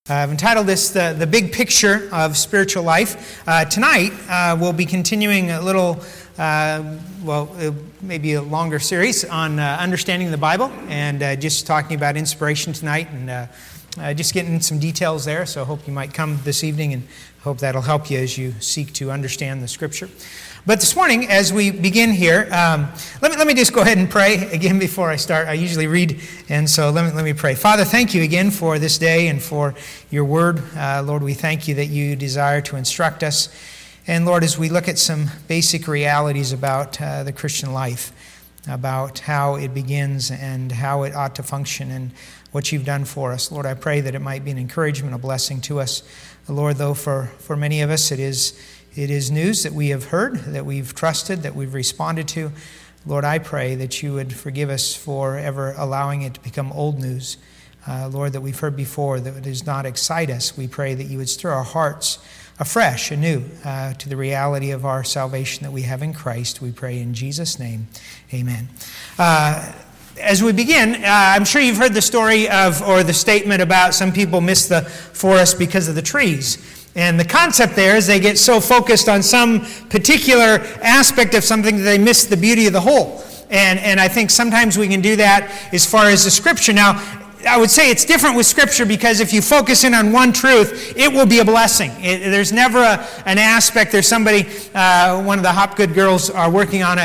I've entitled this the Big Picture of Spiritual Life. Tonight, we'll be continuing a little, maybe a longer series on understanding the Bible and just talking about inspiration tonight and just getting some details there. So I hope you might come this evening and hope that'll help you as you seek to understand the Scripture. But this morning, as we begin here, let me just go ahead and pray again before I start. I usually read, and so let me pray. Father, thank you again for this day and for your word. Lord, we thank you that you desire to instruct us. And Lord, as we look at some basic realities about the Christian life, about how it begins and how it ought to function and what you've done for us, Lord, I pray that it might be an encouragement, a blessing to us. Lord, though for many of us it is news that we have heard, that we've trusted, that we've responded to. Lord, I pray that you would forgive us for ever allowing it to become old news. Lord, that we've heard before, that does not excite us. We pray that you would stir our hearts afresh, anew, to the reality of our salvation that we have in Christ. We pray in Jesus' name, amen. As we begin, I'm sure you've heard the story or the statement about some people miss the forest because of the trees. And the concept there is they get so focused on some particular aspect of something that they miss the beauty of the whole. And I think sometimes we can do that as far as the Scripture. Now, I would say it's different with Scripture because if you focus in on one truth, it will be a blessing. There's never an aspect. There's somebody, one of the Hopgood girls are working on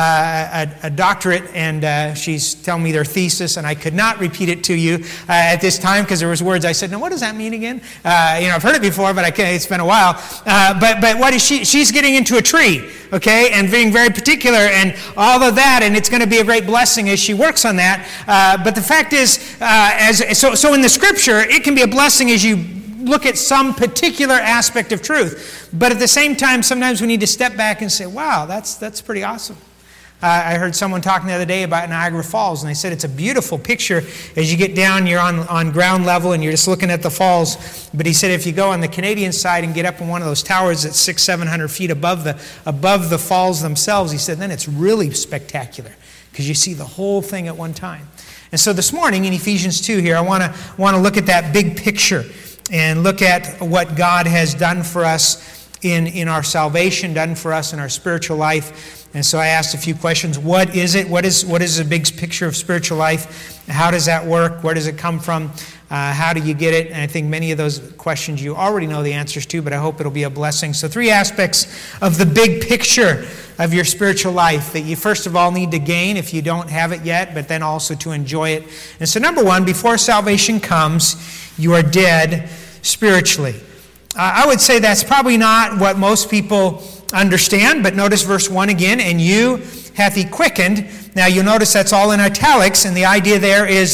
a doctorate, and she's telling me their thesis, and I could not repeat it to you at this time because there was words I said, now what does that mean again? I've heard it before, but it's been a while. But what is she? She's getting into a tree, okay, and being very particular and all of that, and it's going to be a great blessing as she works on that. But the fact is, so in the Scripture, it can be a blessing as you look at some particular aspect of truth. But at the same time, sometimes we need to step back and say, wow, that's pretty awesome. I heard someone talking the other day about Niagara Falls, and they said it's a beautiful picture. As you get down, you're on ground level, and you're just looking at the falls. But he said if you go on the Canadian side and get up in one of those towers that's 600-700 feet above the falls themselves, he said then it's really spectacular because you see the whole thing at one time. And so this morning in Ephesians 2 here, I want to look at that big picture and look at what God has done for us in our salvation, done for us in our spiritual life. And so I asked a few questions. What is it? What is the big picture of spiritual life? How does that work? Where does it come from? How do you get it? And I think many of those questions you already know the answers to, but I hope it'll be a blessing. So 3 aspects of the big picture of your spiritual life that you first of all need to gain if you don't have it yet, but then also to enjoy it. And so number 1, before salvation comes, you are dead spiritually. I would say that's probably not what most people understand, but notice verse 1 again, and you hath he quickened. Now you'll notice that's all in italics, and the idea there is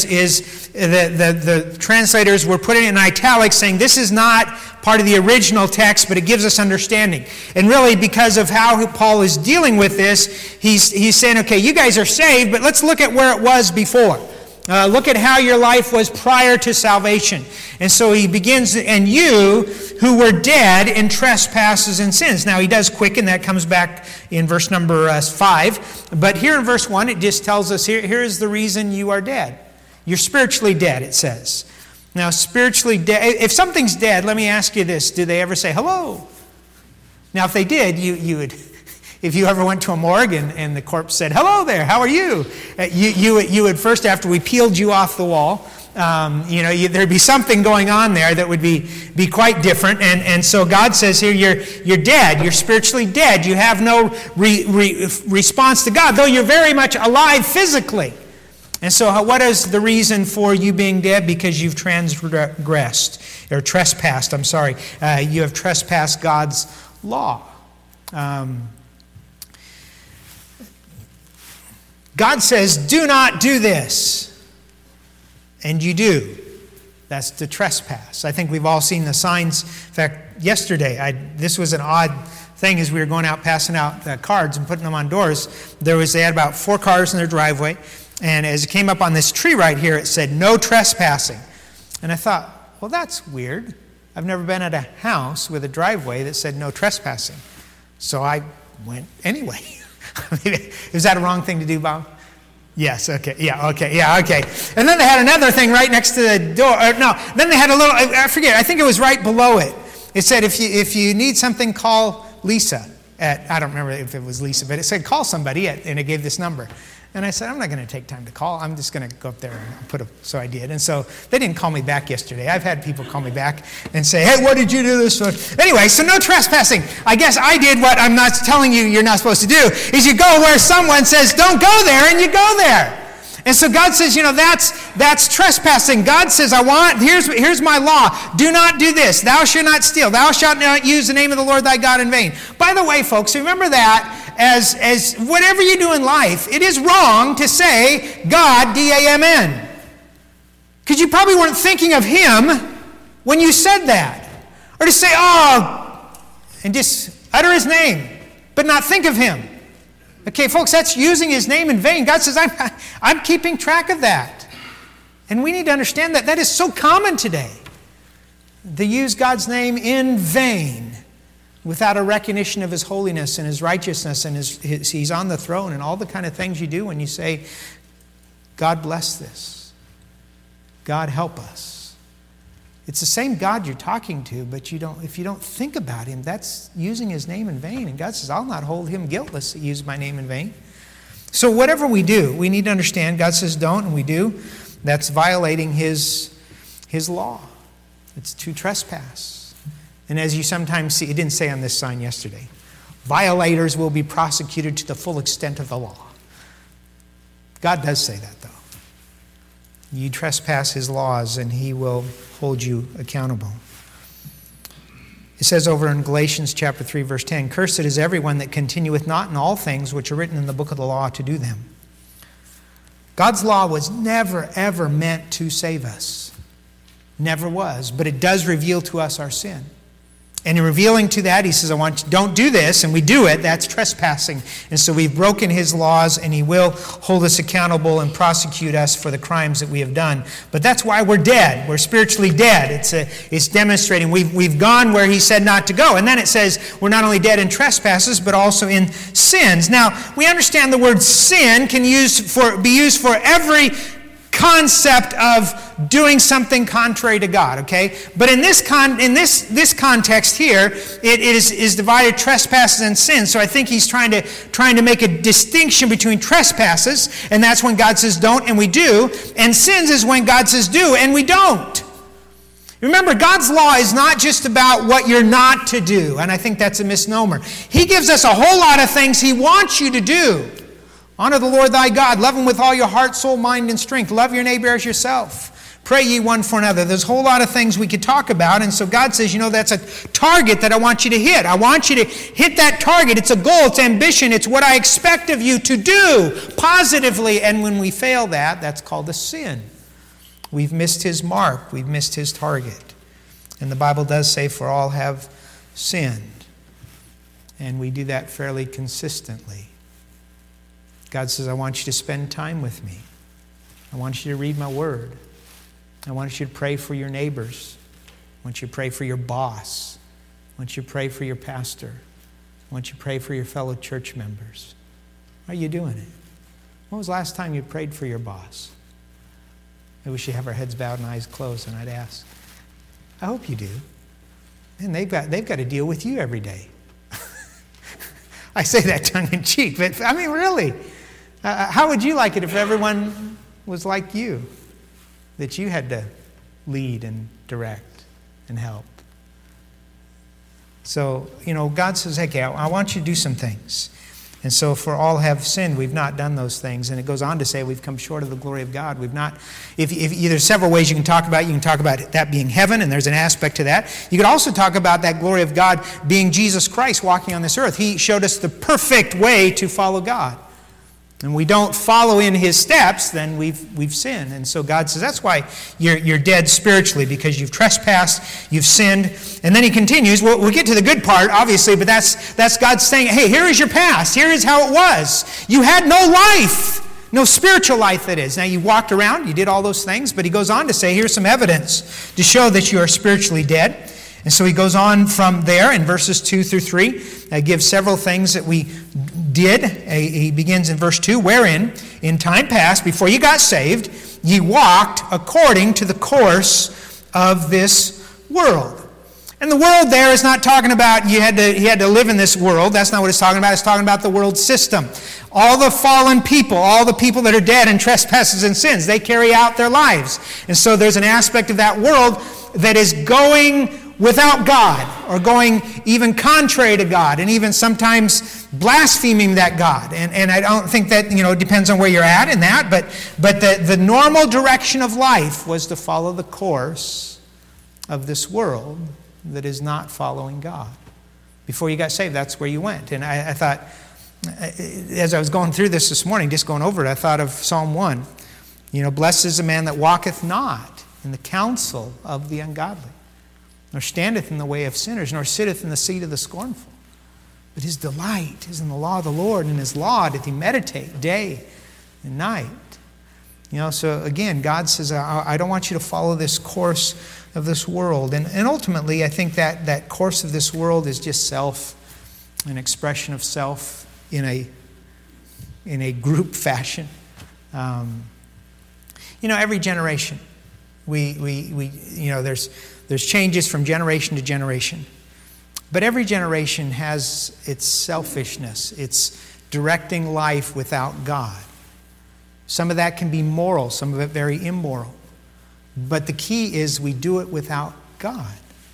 the translators were putting it in italics saying this is not part of the original text, but it gives us understanding. And really because of how Paul is dealing with this, he's saying, okay, you guys are saved, but let's look at where it was before. Look at how your life was prior to salvation. And so he begins, and you who were dead in trespasses and sins. Now he does quicken, that comes back in verse number 5. But here in verse 1, it just tells us, here is the reason you are dead. You're spiritually dead, it says. Now spiritually dead, if something's dead, let me ask you this, do they ever say hello? Now if they did, you would... If you ever went to a morgue and the corpse said, hello there, how are you? You would first, after we peeled you off the wall, there'd be something going on there that would be quite different. And so God says here, you're dead. You're spiritually dead. You have no response to God, though you're very much alive physically. And so what is the reason for you being dead? Because you've transgressed, or trespassed, you have trespassed God's law. God says, do not do this. And you do. That's the trespass. I think we've all seen the signs. In fact, yesterday, this was an odd thing as we were going out passing out cards and putting them on doors. They had about 4 cars in their driveway. And as it came up on this tree right here, it said, no trespassing. And I thought, well, that's weird. I've never been at a house with a driveway that said no trespassing. So I went anyway. Is that a wrong thing to do, Bob? Yes, okay, yeah, okay, yeah, okay. And then they had another thing right next to the door. Then they had a little, I forget, I think it was right below it. It said, if you need something, call Lisa. I don't remember if it was Lisa, but it said, call somebody, and it gave this number. And I said, I'm not going to take time to call. I'm just going to go up there and so I did. And so they didn't call me back yesterday. I've had people call me back and say, hey, what did you do this for? Anyway, so no trespassing. I guess I did what I'm not telling you you're not supposed to do, is you go where someone says, don't go there, and you go there. And so God says, that's trespassing. God says, here's my law. Do not do this. Thou shalt not steal. Thou shalt not use the name of the Lord thy God in vain. By the way, folks, remember that as whatever you do in life, it is wrong to say God, D-A-M-N. Because you probably weren't thinking of him when you said that. Or to say, and just utter his name, but not think of him. Okay, folks, that's using his name in vain. God says, I'm keeping track of that. And we need to understand that is so common today. To use God's name in vain without a recognition of his holiness and his righteousness and he's on the throne and all the kind of things you do when you say, God bless this. God help us. It's the same God you're talking to, but if you don't think about him, that's using his name in vain. And God says, I'll not hold him guiltless that use my name in vain. So whatever we do, we need to understand. God says don't, and we do. That's violating his law. It's to trespass. And as you sometimes see, it didn't say on this sign yesterday, violators will be prosecuted to the full extent of the law. God does say that, though. You trespass his laws, and he will hold you accountable. It says over in Galatians chapter 3, verse 10, cursed is everyone that continueth not in all things which are written in the book of the law to do them. God's law was never, ever meant to save us. Never was. But it does reveal to us our sin. And in revealing to that, he says, don't do this, and we do it. That's trespassing. And so we've broken his laws, and he will hold us accountable and prosecute us for the crimes that we have done. But that's why we're dead. We're spiritually dead. It's demonstrating we've gone where he said not to go. And then it says we're not only dead in trespasses, but also in sins. Now, we understand the word sin can be used for every concept of doing something contrary to God, okay? But in this context here, it is divided trespasses and sins. So I think he's trying to make a distinction between trespasses, and that's when God says don't and we do, and sins is when God says do and we don't. Remember, God's law is not just about what you're not to do, and I think that's a misnomer. He gives us a whole lot of things he wants you to do. Honor the Lord thy God. Love him with all your heart, soul, mind, and strength. Love your neighbor as yourself. Pray ye one for another. There's a whole lot of things we could talk about. And so God says, that's a target that I want you to hit. I want you to hit that target. It's a goal. It's ambition. It's what I expect of you to do positively. And when we fail that's called a sin. We've missed his mark. We've missed his target. And the Bible does say, for all have sinned. And we do that fairly consistently. God says, I want you to spend time with me. I want you to read my word. I want you to pray for your neighbors. I want you to pray for your boss. I want you to pray for your pastor. I want you to pray for your fellow church members. Are you doing it? When was the last time you prayed for your boss? Maybe we should have our heads bowed and eyes closed, and I'd ask. I hope you do. And they've got to deal with you every day. I say that tongue in cheek, but I mean, really. How would you like it if everyone was like you? That you had to lead and direct and help. So, God says, okay, I want you to do some things. And so for all have sinned, we've not done those things. And it goes on to say we've come short of the glory of God. We've not, there's several ways you can talk about it. You can talk about that being heaven, and there's an aspect to that. You could also talk about that glory of God being Jesus Christ walking on this earth. He showed us the perfect way to follow God. And we don't follow in his steps, then we've sinned. And so God says, that's why you're dead spiritually, because you've trespassed, you've sinned. And then he continues, we'll get to the good part, obviously, but that's God saying, hey, here is your past. Here is how it was. You had no life, no spiritual life, that is. Now, you walked around, you did all those things, but he goes on to say, here's some evidence to show that you are spiritually dead. And so he goes on from there in verses 2 through 3, gives several things that we did. He begins in verse 2, wherein in time past, before you got saved, ye walked according to the course of this world. And the world there is not talking about he had to live in this world. That's not what it's talking about. It's talking about the world system. All the fallen people, all the people that are dead in trespasses and sins, they carry out their lives. And so there's an aspect of that world that is going without God, or going even contrary to God, and even sometimes blaspheming that God. And I don't think that, it depends on where you're at in that, but the normal direction of life was to follow the course of this world that is not following God. Before you got saved, that's where you went. And I thought, as I was going through this morning, just going over it, I thought of Psalm 1. Blessed is the man that walketh not in the counsel of the ungodly, nor standeth in the way of sinners, nor sitteth in the seat of the scornful. But his delight is in the law of the Lord, and in his law doth he meditate day and night. So again, God says, I don't want you to follow this course of this world. And ultimately, I think that course of this world is just self, an expression of self in a group fashion. Every generation, there's changes from generation to generation. But every generation has its selfishness. It's directing life without God. Some of that can be moral, some of it very immoral. But the key is we do it without God.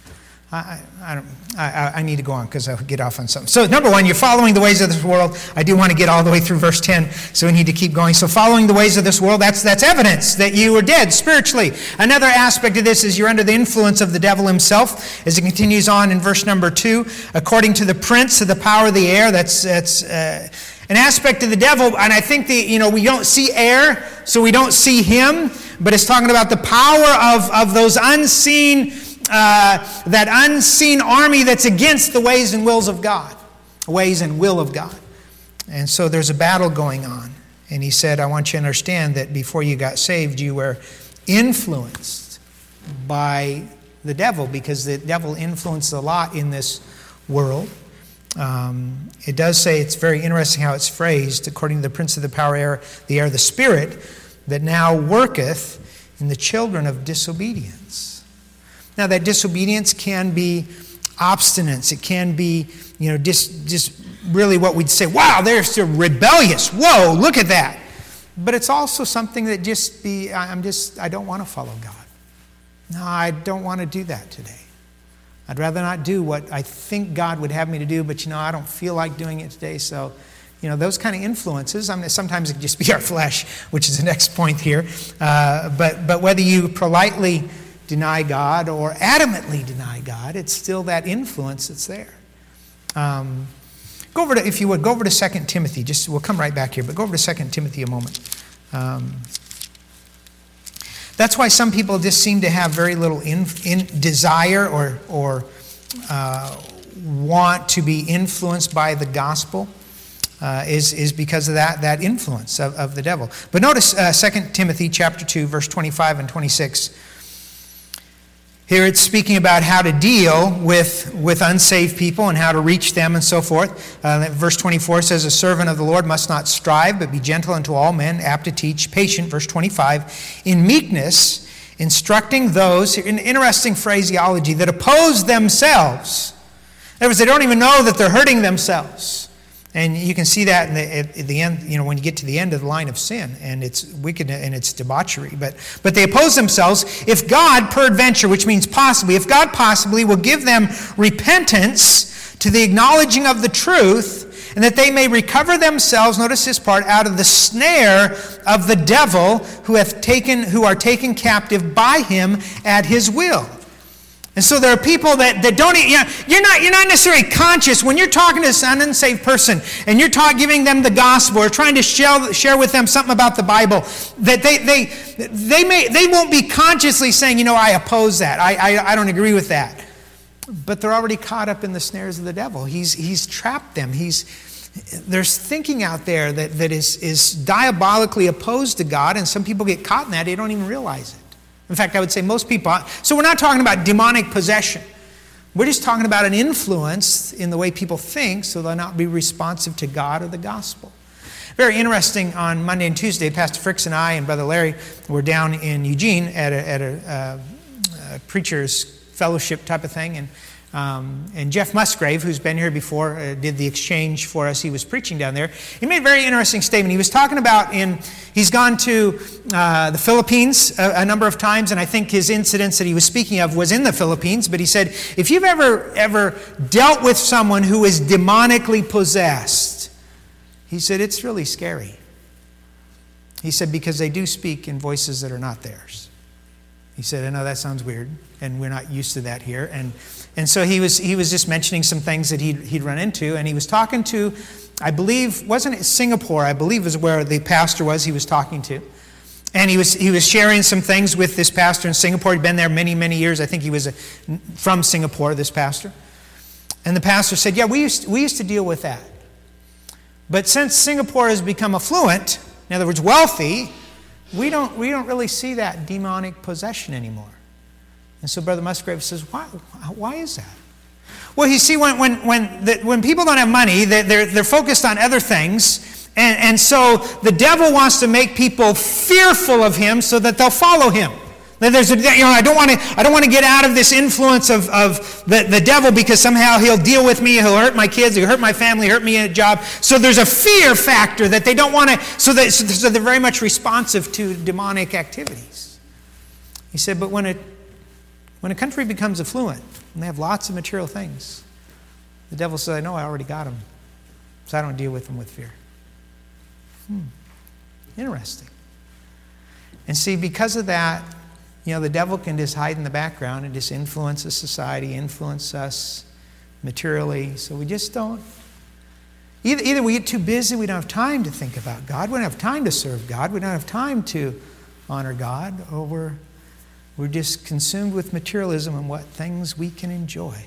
I need to go on because I'll get off on something. So number one, you're following the ways of this world. I do want to get all the way through verse 10, so we need to keep going. So following the ways of this world, that's evidence that you were dead spiritually. Another aspect of this is you're under the influence of the devil himself. As it continues on in verse number 2, according to the prince of the power of the air, that's an aspect of the devil. And I think we don't see air, so we don't see him, but it's talking about the power of those unseen that unseen army that's against the ways and wills of God. Ways and will of God. And so there's a battle going on. And he said, I want you to understand that before you got saved, you were influenced by the devil, because the devil influenced a lot in this world. It does say, it's very interesting how it's phrased, according to the prince of the power of the air, the spirit that now worketh in the children of disobedience. Now, that disobedience can be obstinance. It can be, just really what we'd say, wow, they're still rebellious. Whoa, look at that. But it's also something that I don't want to follow God. No, I don't want to do that today. I'd rather not do what I think God would have me to do, but, I don't feel like doing it today. So, those kind of influences, sometimes it can just be our flesh, which is the next point here. But whether you politely deny God or adamantly deny God, it's still that influence that's there. Go over to 2 Timothy. We'll come right back here, but go over to 2 Timothy a moment. That's why some people just seem to have very little desire or want to be influenced by the gospel. Is because of that influence of the devil. But notice 2 Timothy chapter 2, verse 25 and 26. Here it's speaking about how to deal with unsaved people and how to reach them and so forth. Verse 24 says, a servant of the Lord must not strive, but be gentle unto all men, apt to teach, patient, verse 25, in meekness, instructing those, an interesting phraseology, that oppose themselves. In other words, they don't even know that they're hurting themselves. And you can see that at the end, when you get to the end of the line of sin, and it's wicked and it's debauchery. But they oppose themselves. If God, peradventure, which means possibly, if God possibly will give them repentance to the acknowledging of the truth, and that they may recover themselves, notice this part, out of the snare of the devil who are taken captive by him at his will. And so there are people that don't, you're not necessarily conscious when you're talking to an unsaved person and you're giving them the gospel or trying to share with them something about the Bible, that they won't be consciously saying, I oppose that, I don't agree with that. But they're already caught up in the snares of the devil. He's trapped them. There's thinking out there that is diabolically opposed to God, and some people get caught in that, they don't even realize it. In fact, I would say most people, so we're not talking about demonic possession. We're just talking about an influence in the way people think so they'll not be responsive to God or the gospel. Very interesting, on Monday and Tuesday, Pastor Fricks and I and Brother Larry were down in Eugene at a preacher's fellowship type of thing. And Jeff Musgrave, who's been here before, did the exchange for us. He was preaching down there. He made a very interesting statement. He was talking about he's gone to the Philippines a number of times, and I think his incidents that he was speaking of was in the Philippines. But he said, if you've ever dealt with someone who is demonically possessed, he said, it's really scary. He said, because they do speak in voices that are not theirs. He said, I know that sounds weird, and we're not used to that here. And so he was just mentioning some things that he'd run into, and he was talking to, I believe, wasn't it Singapore? I believe was where the pastor was he was talking to. And he was sharing some things with this pastor in Singapore. He'd been there many, many years. I think he was from Singapore, this pastor. And the pastor said, yeah, we used to deal with that. But since Singapore has become affluent, in other words, wealthy, we don't really see that demonic possession anymore. And so Brother Musgrave says, why is that? Well, you see, when people don't have money, they're focused on other things, and so the devil wants to make people fearful of him so that they'll follow him. I don't want to get out of this influence of the devil because somehow he'll deal with me, he'll hurt my kids, he'll hurt my family, hurt me in a job. So there's a fear factor that they don't want to, so they're very much responsive to demonic activities. He said, but when a country becomes affluent and they have lots of material things, the devil says, I know I already got them, so I don't deal with them with fear. Interesting. And see, because of that, the devil can just hide in the background and just influence the society, influence us materially. So we just don't. Either we get too busy, we don't have time to think about God, we don't have time to serve God, we don't have time to honor God, or we're just consumed with materialism and what things we can enjoy.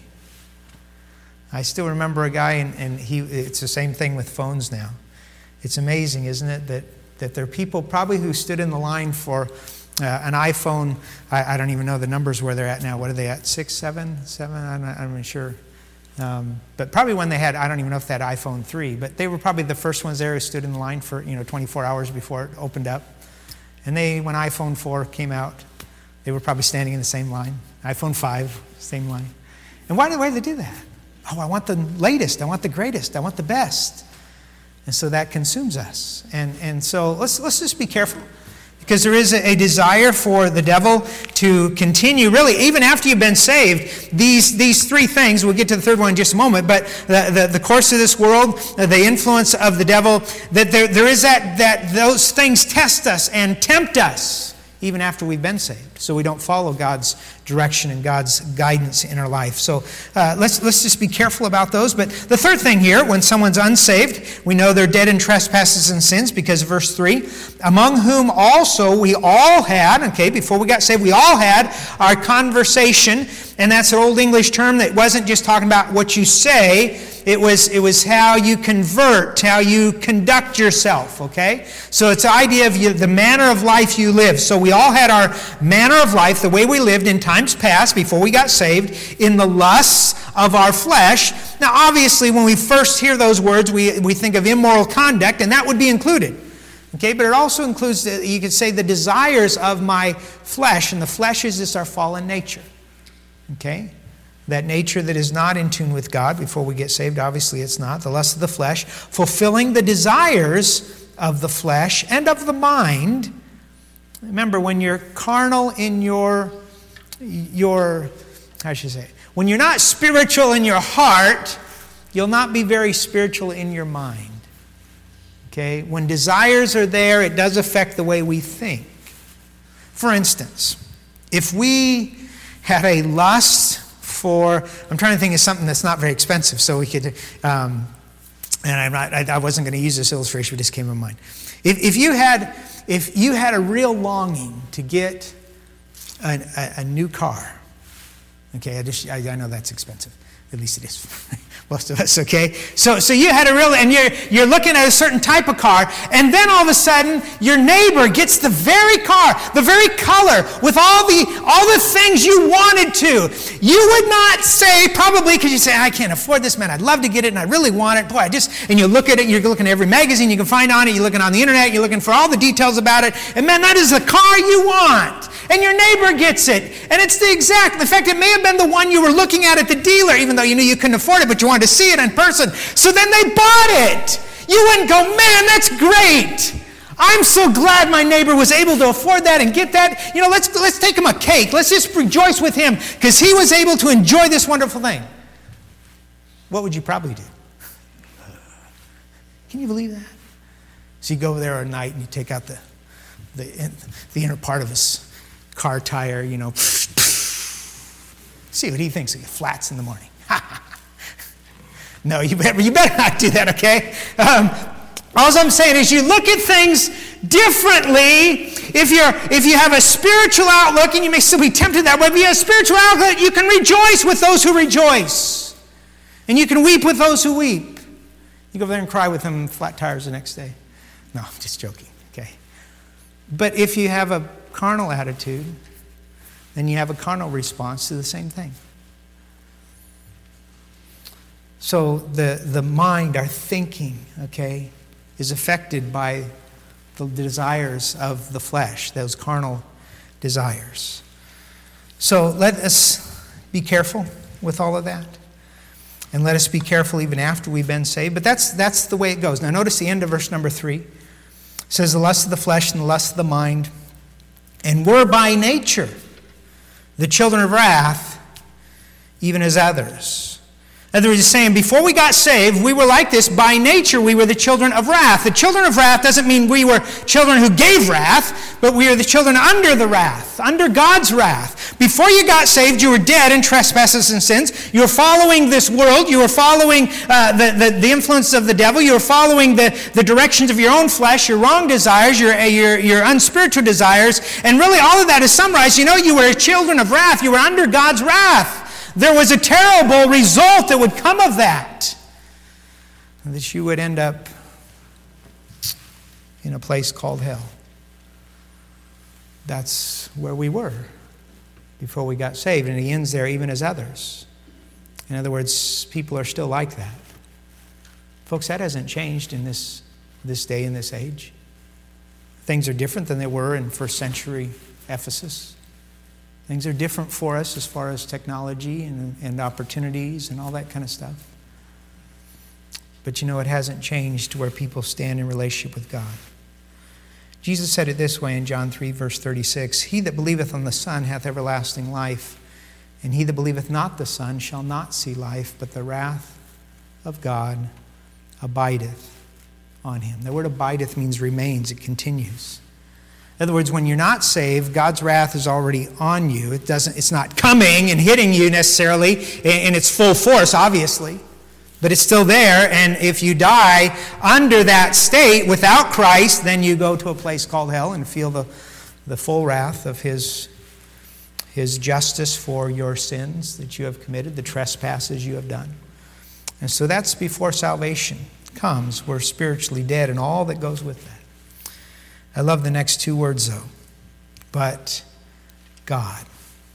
I still remember a guy, and it's the same thing with phones now. It's amazing, isn't it, that there are people probably who stood in the line for an iPhone. I don't even know the numbers where they're at now. What are they at? 6, 7? I'm not even sure. But probably when they had, I don't even know if they had iPhone 3, but they were probably the first ones there who stood in the line for 24 hours before it opened up. And when iPhone 4 came out, they were probably standing in the same line. iPhone 5, same line. And why did they do that? Oh, I want the latest, I want the greatest, I want the best. And so that consumes us. And so let's just be careful. Because there is a desire for the devil to continue, really, even after you've been saved, these three things, we'll get to the third one in just a moment, but the course of this world, the influence of the devil, that there is that those things test us and tempt us, even after we've been saved, so we don't follow God's direction and God's guidance in our life. So let's just be careful about those. But the third thing here, when someone's unsaved, we know they're dead in trespasses and sins, because of verse 3, among whom also we all had, before we got saved, we all had our conversation, and that's an old English term that wasn't just talking about what you say, it was how you convert, how you conduct yourself, okay? So it's the idea of the manner of life you live. So we all had our manner of life, the way we lived in times past, before we got saved, in the lusts of our flesh. Now, obviously, when we first hear those words, we think of immoral conduct, and that would be included. Okay, but it also includes, you could say, the desires of my flesh, and the flesh is just our fallen nature. Okay? That nature that is not in tune with God before we get saved, obviously it's not. The lust of the flesh, fulfilling the desires of the flesh and of the mind. Remember, when you're carnal in your when you're not spiritual in your heart, you'll not be very spiritual in your mind. Okay? When desires are there, it does affect the way we think. For instance, if we had a lust for, I'm trying to think of something that's not very expensive, so we could, and I wasn't going to use this illustration, but it just came to mind. If you had a real longing to get a new car, Okay, I know that's expensive. At least it is for most of us, okay? So you had a real, and you're looking at a certain type of car, and then all of a sudden, your neighbor gets the very car, the very color, with all the things you wanted to. You would not say, probably, because you say, I can't afford this, man, I'd love to get it, and I really want it. Boy, and you look at it, you're looking at every magazine you can find on it, you're looking on the internet, you're looking for all the details about it, and man, that is the car you want. And your neighbor gets it, and it's in fact, it may have been the one you were looking at the dealer, even though you knew you couldn't afford it, but you wanted to see it in person. So then they bought it. You wouldn't go, man, that's great. I'm so glad my neighbor was able to afford that and get that. Let's take him a cake. Let's just rejoice with him because he was able to enjoy this wonderful thing. What would you probably do? Can you believe that? So you go over there at night and you take out the inner part of his car tire, see what he thinks of you, flats in the morning. No, you better not do that, okay? All I'm saying is you look at things differently. If you have a spiritual outlook, and you may still be tempted that way, but if you have a spiritual outlook, you can rejoice with those who rejoice. And you can weep with those who weep. You go over there and cry with them flat tires the next day. No, I'm just joking, okay? But if you have a carnal attitude, then you have a carnal response to the same thing. So the mind, our thinking, okay, is affected by the desires of the flesh, those carnal desires. So let us be careful with all of that. And let us be careful even after we've been saved. But that's the way it goes. Now notice the end of verse number 3. It says, the lust of the flesh and the lust of the mind, and were by nature the children of wrath, even as others. In other words, he's saying, before we got saved, we were like this. By nature, we were the children of wrath. The children of wrath doesn't mean we were children who gave wrath, but we are the children under the wrath, under God's wrath. Before you got saved, you were dead in trespasses and sins. You were following this world. You were following the influence of the devil. You were following the directions of your own flesh, your wrong desires, your unspiritual desires. And really, all of that is summarized. You were children of wrath. You were under God's wrath. There was a terrible result that would come of that. That you would end up in a place called hell. That's where we were before we got saved. And he ends there, even as others. In other words, people are still like that. Folks, that hasn't changed in this day, in this age. Things are different than they were in first century Ephesus. Things are different for us as far as technology and opportunities and all that kind of stuff. But it hasn't changed to where people stand in relationship with God. Jesus said it this way in John 3, verse 36, he that believeth on the Son hath everlasting life, and he that believeth not the Son shall not see life, but the wrath of God abideth on him. The word abideth means remains, it continues. In other words, when you're not saved, God's wrath is already on you. It's not coming and hitting you necessarily in its full force, obviously. But it's still there, and if you die under that state without Christ, then you go to a place called hell and feel the full wrath of His justice for your sins that you have committed, the trespasses you have done. And so that's before salvation comes. We're spiritually dead and all that goes with that. I love the next two words, though. But God.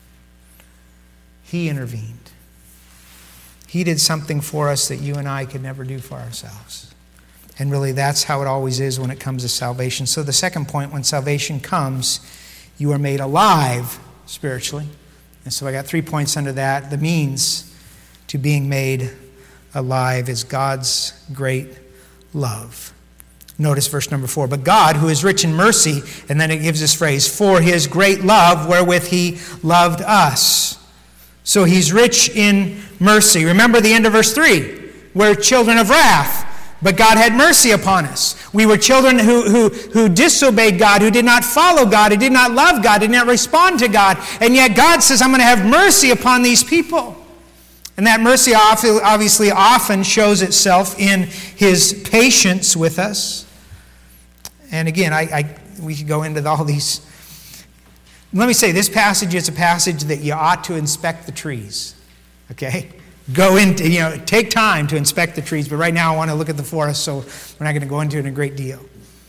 He intervened. He did something for us that you and I could never do for ourselves. And really, that's how it always is when it comes to salvation. So the second point, when salvation comes, you are made alive spiritually. And so I got 3 points under that. The means to being made alive is God's great love. Notice verse number 4. But God, who is rich in mercy, and then it gives this phrase, for his great love wherewith he loved us. So he's rich in mercy. Remember the end of verse 3. We're children of wrath, but God had mercy upon us. We were children who disobeyed God, who did not follow God, who did not love God, did not respond to God. And yet God says, I'm going to have mercy upon these people. And that mercy obviously often shows itself in his patience with us. And again, we could go into all these Let me say, this passage is a passage that you ought to inspect the trees. Okay? Go into, take time to inspect the trees. But right now I want to look at the forest, so we're not going to go into it in a great deal.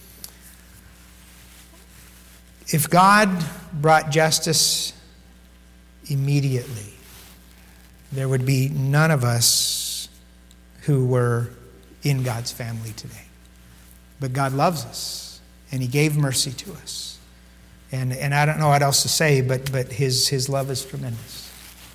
If God brought justice immediately, there would be none of us who were in God's family today. But God loves us, and He gave mercy to us. And I don't know what else to say, but His love is tremendous.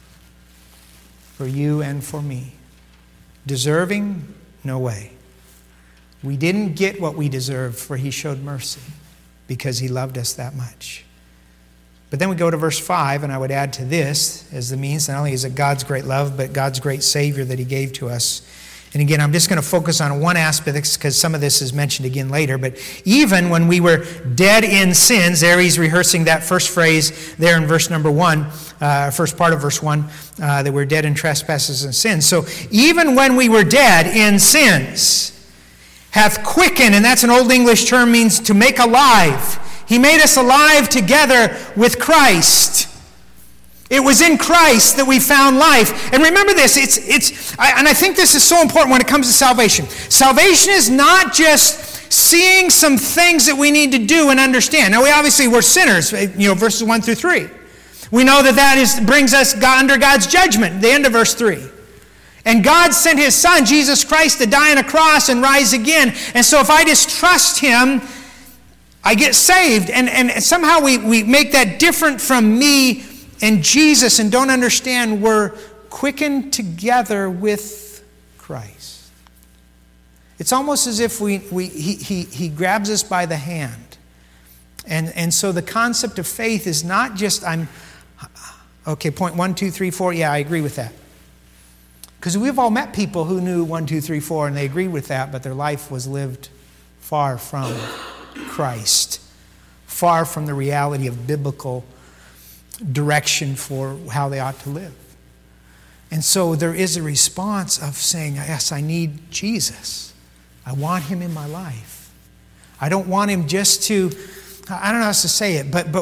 For you and for me. Deserving? No way. We didn't get what we deserved, for He showed mercy because He loved us that much. But then we go to verse 5, and I would add to this as the means, not only is it God's great love, but God's great Savior that He gave to us. And again, I'm just going to focus on one aspect because some of this is mentioned again later. But even when we were dead in sins, there he's rehearsing that first phrase there in verse number 1, first part of verse 1, that we're dead in trespasses and sins. So even when we were dead in sins, hath quickened, and that's an Old English term, means to make alive. He made us alive together with Christ. It was in Christ that we found life. And remember this, and I think this is so important when it comes to salvation. Salvation is not just seeing some things that we need to do and understand. Now, we're sinners, verses 1 through 3. We know that brings us under God's judgment, the end of verse 3. And God sent His Son, Jesus Christ, to die on a cross and rise again. And so if I just trust Him, I get saved. And somehow we make that different from me and Jesus and don't understand we're quickened together with Christ. It's almost as if He grabs us by the hand. And so the concept of faith is not just point 1, 2, 3, 4, yeah, I agree with that. Because we've all met people who knew 1, 2, 3, 4, and they agreed with that, but their life was lived far from Christ, far from the reality of biblical direction for how they ought to live. And so there is a response of saying, yes, I need Jesus. I want Him in my life. I don't want Him just to, I don't know how else to say it, but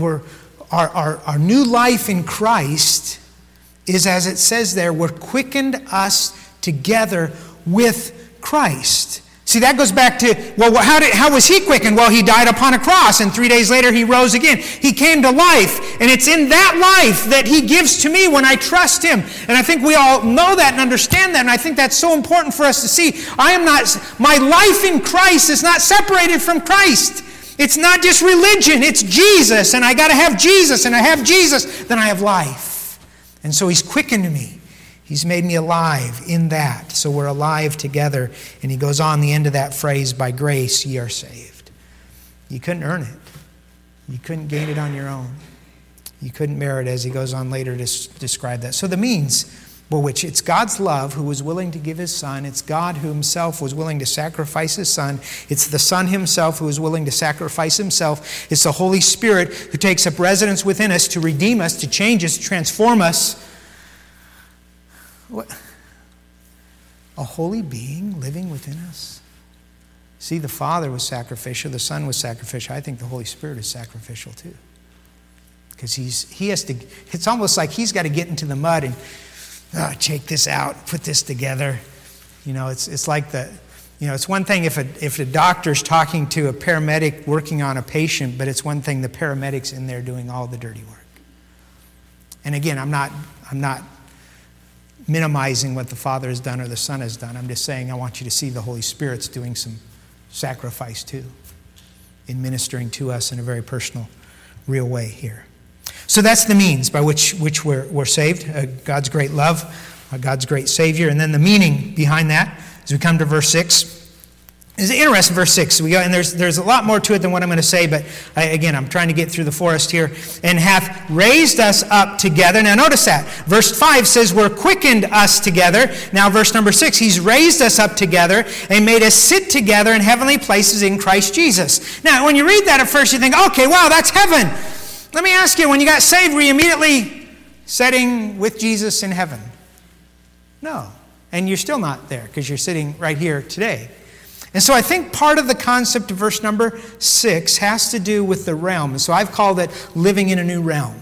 our new life in Christ is, as it says there, we're quickened us together with Christ. See, that goes back to, how was He quickened? Well, He died upon a cross, and 3 days later He rose again. He came to life, and it's in that life that He gives to me when I trust Him. And I think we all know that and understand that, and I think that's so important for us to see. My life in Christ is not separated from Christ. It's not just religion, it's Jesus, and I got to have Jesus, and I have Jesus, then I have life. And so He's quickened me. He's made me alive in that. So we're alive together. And he goes on the end of that phrase, by grace ye are saved. You couldn't earn it. You couldn't gain it on your own. You couldn't merit it, as he goes on later to describe that. So the means, which it's God's love who was willing to give His Son. It's God who Himself was willing to sacrifice His Son. It's the Son Himself who was willing to sacrifice Himself. It's the Holy Spirit who takes up residence within us to redeem us, to change us, to transform us. What? A holy being living within us? See, the Father was sacrificial, the Son was sacrificial. I think the Holy Spirit is sacrificial too. Because he has to, it's almost like He's got to get into the mud and take this out, put this together. It's like it's one thing if a doctor's talking to a paramedic working on a patient, but it's one thing the paramedic's in there doing all the dirty work. And again, I'm not minimizing what the Father has done or the Son has done. I'm just saying I want you to see the Holy Spirit's doing some sacrifice too in ministering to us in a very personal, real way here. So that's the means by which we're saved, God's great love, God's great Savior. And then the meaning behind that, as we come to verse 6, is interesting. Verse 6. And there's a lot more to it than what I'm going to say, but I'm trying to get through the forest here. And hath raised us up together. Now notice that. Verse 5 says we're quickened us together. Now verse number 6, He's raised us up together and made us sit together in heavenly places in Christ Jesus. Now when you read that at first you think, okay, wow, that's heaven. Let me ask you, when you got saved, were you immediately sitting with Jesus in heaven? No. And you're still not there because you're sitting right here today. And so I think part of the concept of verse number 6 has to do with the realm. And so I've called it living in a new realm.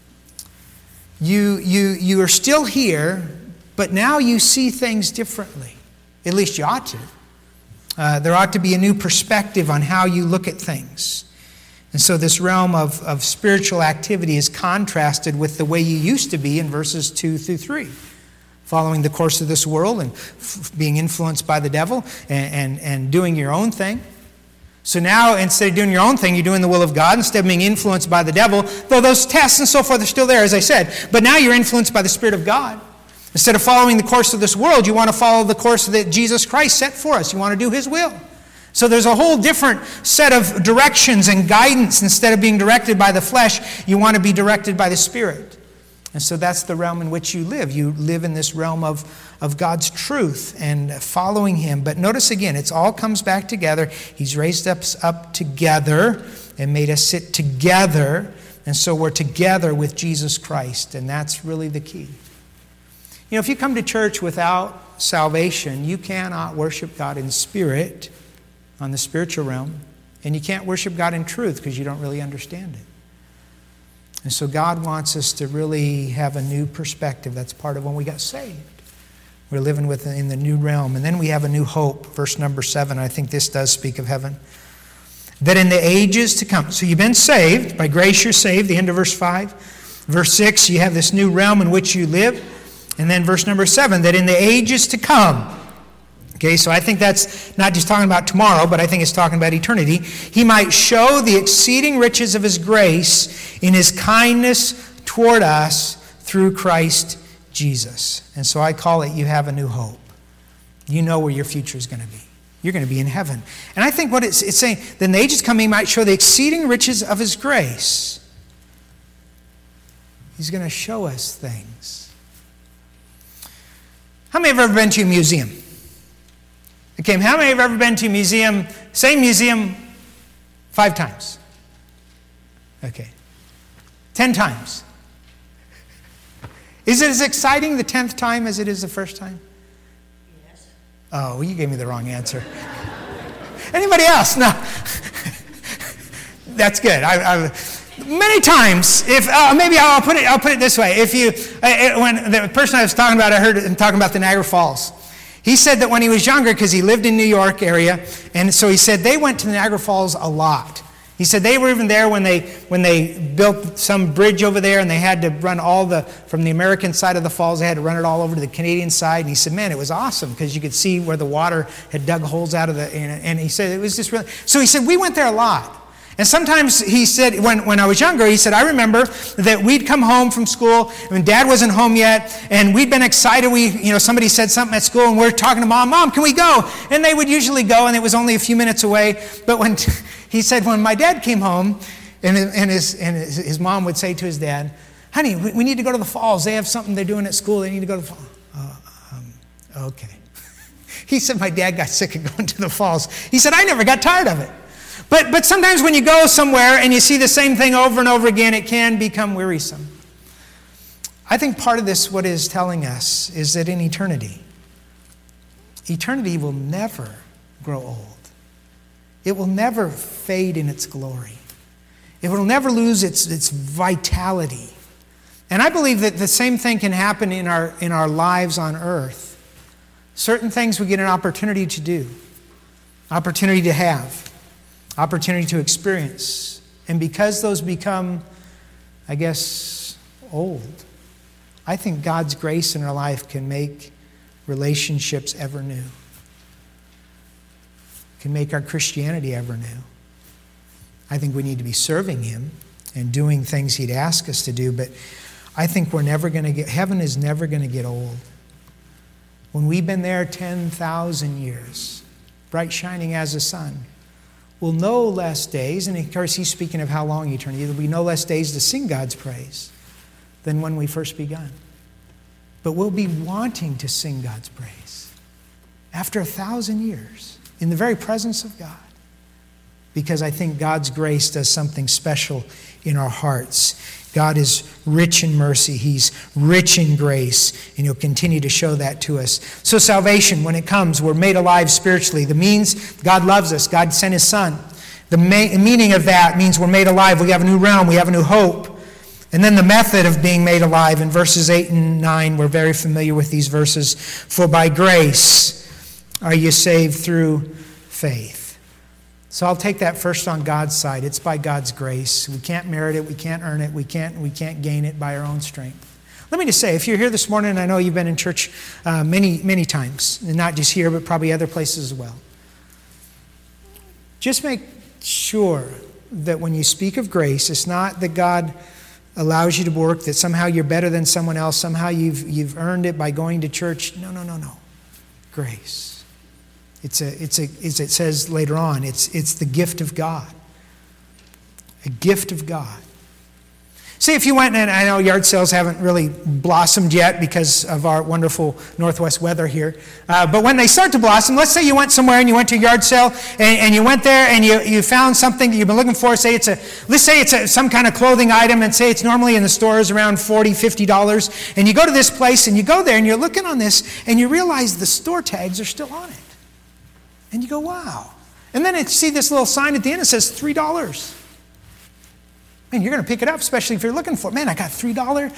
You are still here, but now you see things differently. At least you ought to. There ought to be a new perspective on how you look at things. And so this realm of spiritual activity is contrasted with the way you used to be in verses 2 through 3. Following the course of this world and being influenced by the devil and doing your own thing. So now, instead of doing your own thing, you're doing the will of God instead of being influenced by the devil, though those tests and so forth are still there, as I said. But now you're influenced by the Spirit of God. Instead of following the course of this world, you want to follow the course that Jesus Christ set for us. You want to do His will. So there's a whole different set of directions and guidance. Instead of being directed by the flesh, you want to be directed by the Spirit. And so that's the realm in which you live. You live in this realm of God's truth and following Him. But notice again, it all comes back together. He's raised us up together and made us sit together. And so we're together with Jesus Christ. And that's really the key. You know, if you come to church without salvation, you cannot worship God in spirit on the spiritual realm. And you can't worship God in truth because you don't really understand it. And so God wants us to really have a new perspective. That's part of when we got saved. We're living in the new realm. And then we have a new hope. Verse number 7, I think this does speak of heaven. That in the ages to come. So you've been saved. By grace you're saved. The end of verse 5. Verse 6, you have this new realm in which you live. And then verse number 7, that in the ages to come. Okay, so I think that's not just talking about tomorrow, but I think it's talking about eternity. He might show the exceeding riches of His grace in His kindness toward us through Christ Jesus. And so I call it, you have a new hope. You know where your future is going to be. You're going to be in heaven. And I think what it's saying, then the ages coming might show the exceeding riches of His grace. He's going to show us things. How many have ever been to a museum? Okay, how many have ever been to a museum, same museum, 5 times? Okay. 10 times. Is it as exciting the 10th time as it is the first time? Yes. Oh, you gave me the wrong answer. Anybody else? No. That's good. Many times, maybe I'll put it this way. When the person I was talking about, I heard him talking about the Niagara Falls. He said that when he was younger, because he lived in New York area, and so he said they went to the Niagara Falls a lot. He said they were even there when they built some bridge over there, and they had to run from the American side of the falls, they had to run it all over to the Canadian side. And he said, man, it was awesome, because you could see where the water had dug holes out of and he said it was just really, so he said we went there a lot. And sometimes he said, when I was younger, he said, I remember that we'd come home from school when Dad wasn't home yet, and we'd been excited. Somebody said something at school, and we're talking to Mom, can we go? And they would usually go, and it was only a few minutes away. But he said, when my dad came home, and his mom would say to his dad, honey, we need to go to the falls. They have something they're doing at school. They need to go to the falls. Okay. He said, my dad got sick of going to the falls. He said, I never got tired of it. But sometimes when you go somewhere and you see the same thing over and over again, it can become wearisome. I think part of this, what it is telling us, is that in eternity will never grow old. It will never fade in its glory. It will never lose its vitality. And I believe that the same thing can happen in our lives on earth. Certain things we get an opportunity to do, opportunity to have, opportunity to experience. And because those become, I guess, old, I think God's grace in our life can make relationships ever new. Can make our Christianity ever new. I think we need to be serving Him and doing things He'd ask us to do, but I think heaven is never going to get old. When we've been there 10,000 years, bright shining as the sun, we'll no less days, and of course He's speaking of how long eternity, there'll be no less days to sing God's praise than when we first begun. But we'll be wanting to sing God's praise after 1,000 years in the very presence of God. because I think God's grace does something special in our hearts. God is rich in mercy. He's rich in grace, and He'll continue to show that to us. So salvation, when it comes, we're made alive spiritually. The means, God loves us. God sent His Son. The meaning of that means we're made alive. We have a new realm. We have a new hope. And then the method of being made alive in verses 8 and 9, we're very familiar with these verses. For by grace are you saved through faith. So I'll take that first on God's side. It's by God's grace. We can't merit it. We can't earn it. We can't gain it by our own strength. Let me just say, if you're here this morning, and I know you've been in church many times, and not just here, but probably other places as well. Just make sure that when you speak of grace, it's not that God allows you to work, that somehow you're better than someone else, somehow you've earned it by going to church. No. Grace. It's as it says later on, it's the gift of God. A gift of God. See, if you went, and I know yard sales haven't really blossomed yet because of our wonderful northwest weather here, but when they start to blossom, let's say you went somewhere and you went to a yard sale and you went there and you found something that you've been looking for. Let's say it's some kind of clothing item, and say it's normally in the stores around $40, $50, and you go to this place and you go there and you're looking on this and you realize the store tags are still on it. And you go, wow. And then you see this little sign at the end that says $3. Man, you're going to pick it up, especially if you're looking for it. Man, I got $3,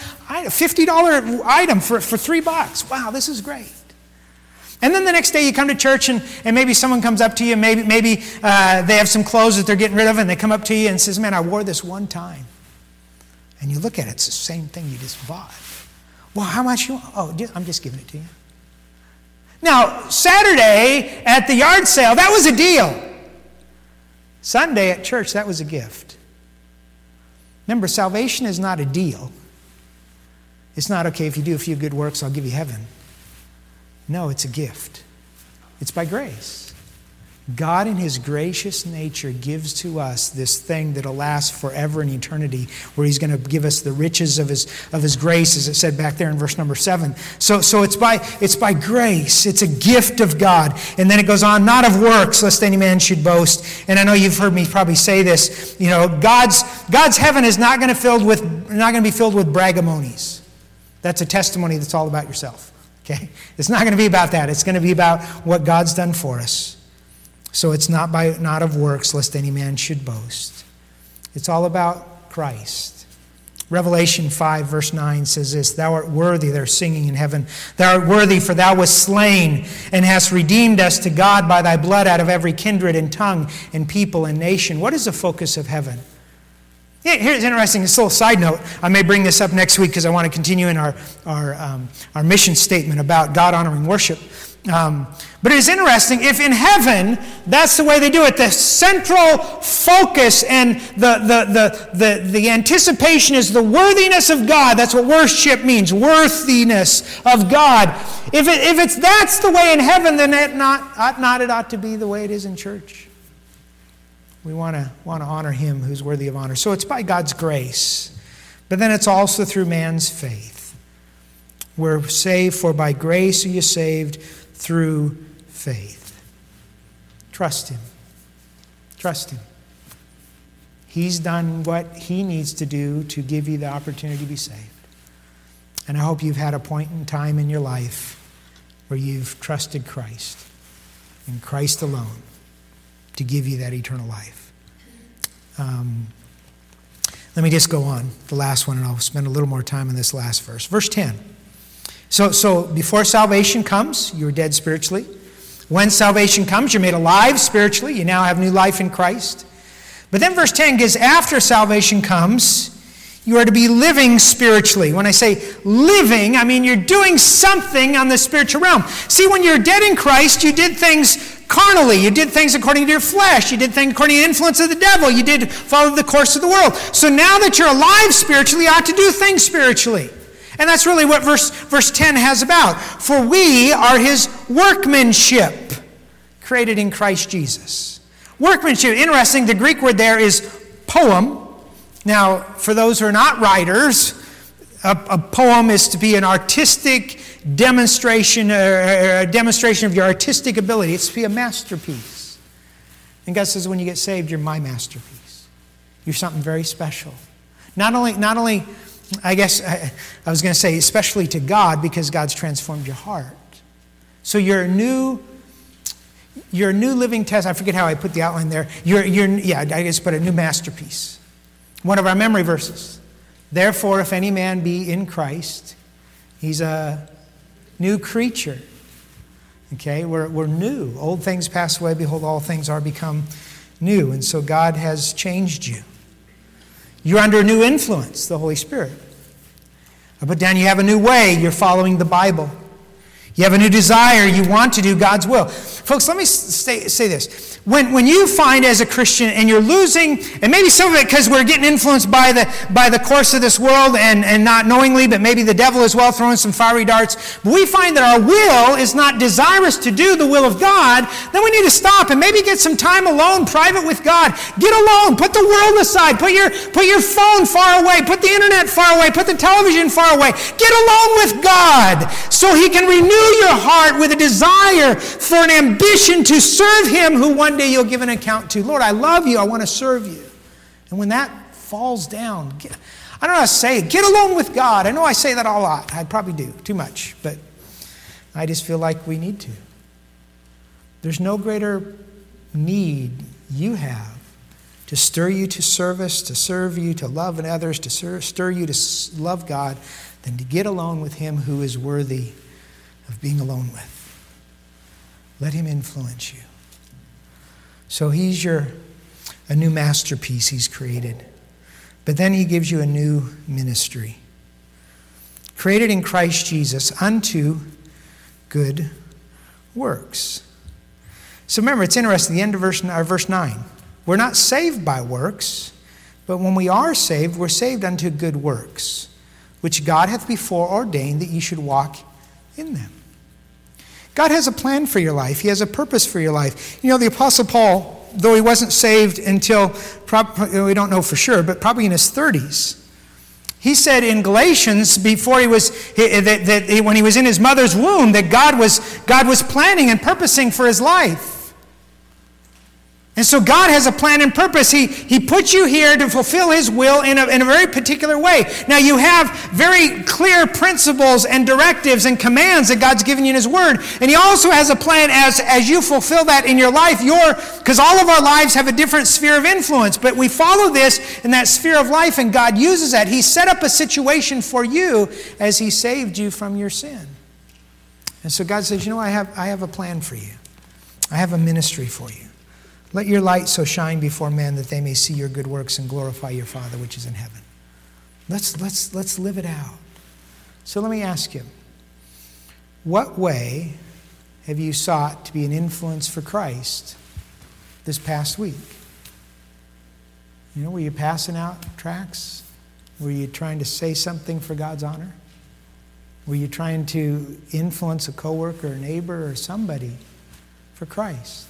$50 item for $3. Wow, this is great. And then the next day you come to church and maybe someone comes up to you, maybe they have some clothes that they're getting rid of, and they come up to you and says, man, I wore this one time. And you look at it, it's the same thing you just bought. Well, how much you want? Oh, I'm just giving it to you. Now, Saturday at the yard sale, that was a deal. Sunday at church, that was a gift. Remember, salvation is not a deal. It's not, okay, if you do a few good works, I'll give you heaven. No, it's a gift. It's by grace. God in His gracious nature gives to us this thing that'll last forever in eternity, where He's going to give us the riches of His grace, as it said back there in verse number 7. So it's by grace. It's a gift of God. And then it goes on, not of works, lest any man should boast. And I know you've heard me probably say this. You know, God's heaven is not going to be filled with braggamonies. That's a testimony that's all about yourself. Okay? It's not going to be about that. It's going to be about what God's done for us. So it's not of works, lest any man should boast. It's all about Christ. Revelation 5, verse 9 says this, thou art worthy, they're singing in heaven, thou art worthy, for thou wast slain, and hast redeemed us to God by thy blood out of every kindred and tongue and people and nation. What is the focus of heaven? Yeah, here's interesting, this little side note. I may bring this up next week because I want to continue in our mission statement about God-honoring worship. But it is interesting, if in heaven, that's the way they do it, the central focus and the anticipation is the worthiness of God. That's what worship means, worthiness of God. If that's the way in heaven, then it ought to be the way it is in church. We want to honor Him who's worthy of honor. So it's by God's grace, but then it's also through man's faith. We're saved, for by grace are you saved through faith. Trust Him. Trust Him. He's done what He needs to do to give you the opportunity to be saved. And I hope you've had a point in time in your life where you've trusted Christ and Christ alone to give you that eternal life. Let me just go on, the last one, and I'll spend a little more time in this last verse. Verse 10. So before salvation comes, you're dead spiritually. When salvation comes, you're made alive spiritually. You now have new life in Christ. But then verse 10 gives, after salvation comes, you are to be living spiritually. When I say living, I mean you're doing something on the spiritual realm. See, when you're dead in Christ, you did things carnally. You did things according to your flesh. You did things according to the influence of the devil. You did follow the course of the world. So now that you're alive spiritually, you ought to do things spiritually. And that's really what verse 10 has about. For we are His workmanship, created in Christ Jesus. Workmanship, interesting, the Greek word there is poem. Now, for those who are not writers, a poem is to be an artistic demonstration, or a demonstration of your artistic ability. It's to be a masterpiece. And God says, when you get saved, you're my masterpiece. You're something very special. Not only, I guess I was going to say, especially to God, because God's transformed your heart. So you're a new living test. I forget how I put the outline there. I guess put a new masterpiece. One of our memory verses. Therefore, if any man be in Christ, he's a new creature. Okay, we're new. Old things pass away. Behold, all things are become new. And so God has changed you. You're under a new influence, the Holy Spirit. I put down, you have a new way. You're following the Bible. You have a new desire. You want to do God's will. Folks, let me say this. When you find as a Christian and you're losing, and maybe some of it because we're getting influenced by the course of this world and not knowingly, but maybe the devil as well throwing some fiery darts, but we find that our will is not desirous to do the will of God, then we need to stop and maybe get some time alone, private with God. Get alone. Put the world aside. Put your phone far away. Put the internet far away. Put the television far away. Get alone with God so He can renew your heart with a desire for an ambition to serve Him who one day you'll give an account to. Lord, I love you. I want to serve you. And when that falls down, I don't know how to say it. Get alone with God. I know I say that a lot. I probably do. Too much. But I just feel like we need to. There's no greater need you have to stir you to service, to serve you, to love others, to stir you to love God, than to get alone with Him who is worthy of being alone with. Let Him influence you. So He's a new masterpiece He's created. But then He gives you a new ministry. Created in Christ Jesus unto good works. So remember, it's interesting, the end of verse 9. We're not saved by works, but when we are saved, we're saved unto good works, which God hath before ordained that ye should walk in them. God has a plan for your life. He has a purpose for your life. You know, the Apostle Paul, though he wasn't saved until, we don't know for sure, but probably in his 30s, he said in Galatians, when he was in his mother's womb, that God was planning and purposing for his life. And so God has a plan and purpose. He put you here to fulfill His will in a very particular way. Now you have very clear principles and directives and commands that God's given you in His Word. And He also has a plan as you fulfill that in your life. Because all of our lives have a different sphere of influence. But we follow this in that sphere of life, and God uses that. He set up a situation for you as He saved you from your sin. And so God says, I have a plan for you. I have a ministry for you. Let your light so shine before men that they may see your good works and glorify your Father which is in heaven. Let's live it out. So let me ask you, what way have you sought to be an influence for Christ this past week? Were you passing out tracts? Were you trying to say something for God's honor? Were you trying to influence a coworker, or neighbor, or somebody for Christ?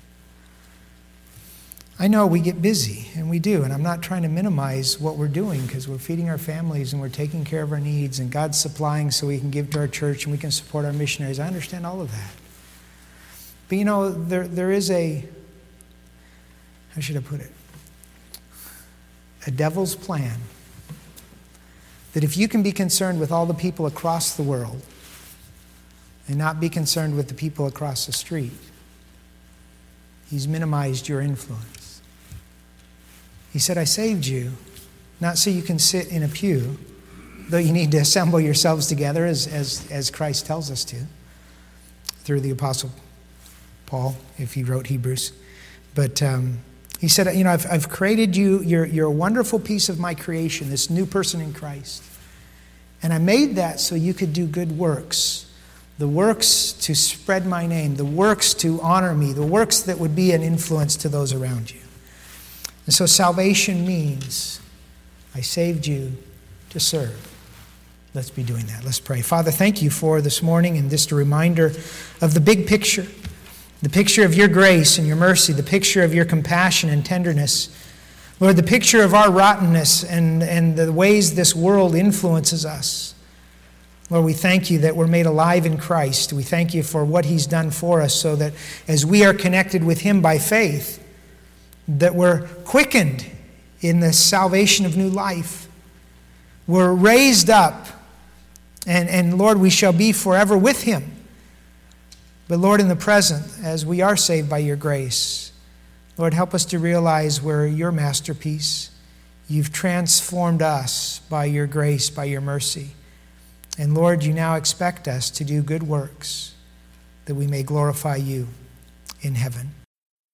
I know we get busy, and we do, and I'm not trying to minimize what we're doing because we're feeding our families and we're taking care of our needs and God's supplying so we can give to our church and we can support our missionaries. I understand all of that. But there is how should I put it? A devil's plan that if you can be concerned with all the people across the world and not be concerned with the people across the street, he's minimized your influence. He said, I saved you, not so you can sit in a pew, though you need to assemble yourselves together as Christ tells us to, through the Apostle Paul, if he wrote Hebrews. But he said, I've created you, you're a wonderful piece of my creation, this new person in Christ. And I made that so you could do good works. The works to spread my name, the works to honor me, the works that would be an influence to those around you. And so salvation means I saved you to serve. Let's be doing that. Let's pray. Father, thank you for this morning and just a reminder of the big picture, the picture of your grace and your mercy, the picture of your compassion and tenderness. Lord, the picture of our rottenness and the ways this world influences us. Lord, we thank you that we're made alive in Christ. We thank you for what He's done for us so that as we are connected with Him by faith, that we're quickened in the salvation of new life. We're raised up, and Lord, we shall be forever with him. But Lord, in the present, as we are saved by your grace, Lord, help us to realize we're your masterpiece. You've transformed us by your grace, by your mercy. And Lord, you now expect us to do good works that we may glorify you in heaven.